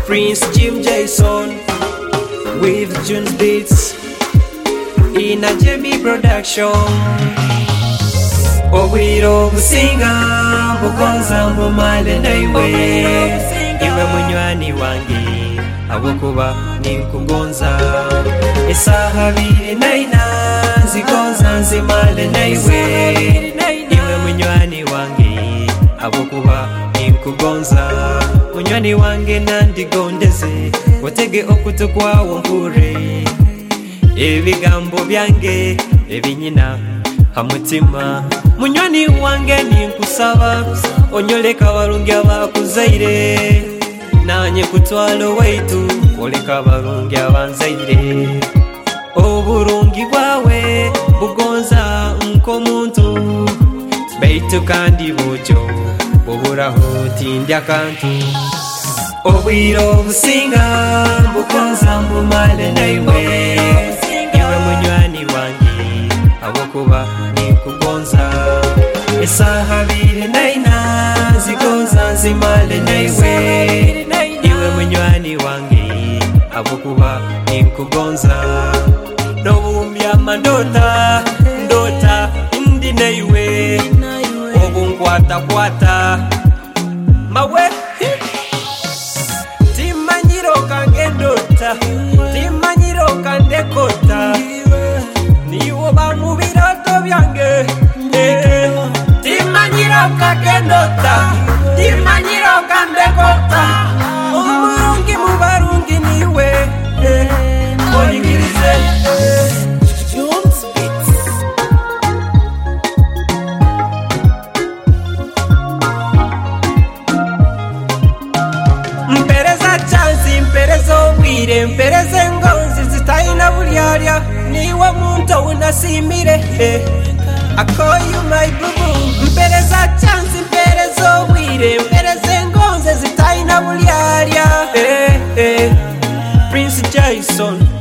Prince Jim Jason with June Beats in a Jamie production. Obwiro businga bugonza mbumale naiwe, iwe munywani wange abokuba ninkugonza. Esaha biri naina zigonza nzimale naiwe, iwe munywani wange abokuba ninkugonza. Munywani wange nandigondeze, otege okutukwawo mpure ebigambo byange ebinyina hamutima. Munywani wange ninkusaba, onyoleka barungi abakuzaire, nanye kutwalo waitu oleka barungi abanzaire. Oburungi bwawe bugonza nk'omuntu, baitu kandi bujo buburaho tindya kantu. Obwiro businga bugonza mbumale naiwe, iwe munywani wange abokuba ninkugonza. Esaha biri naina zigonza nzimale naiwe, iwe munywani wange abokuba ninkugonza. Nobumbya mandota ndota ndi naiwe, obunkwata kwata mawe timanyiro kange ndota, timanyiro kandekota, niwo bamu biroto byange. Timanyiro kange ndota, timanyiro kandekota, umurungi mubarungi niwe oyingirize. Mpereza chansi, mpereza obwire, mpereza engonzi zitaina bulyarya, niwe muntu unasimire. I call you my boo-boo. Mpereza chansi, mpereza obwire, mpereza engonzi zitaina bulyarya. Prince Jason